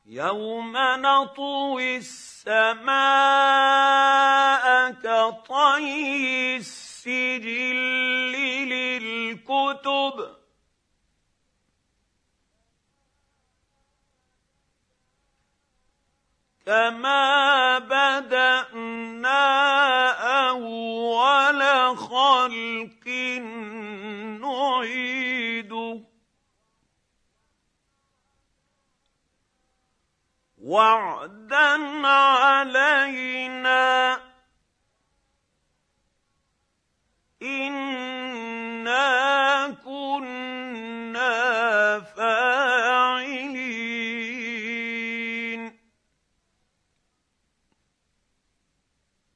يوم نطوي السماء كطي السجل للكتب كما بدأنا أول خلق نعيده وعدا علينا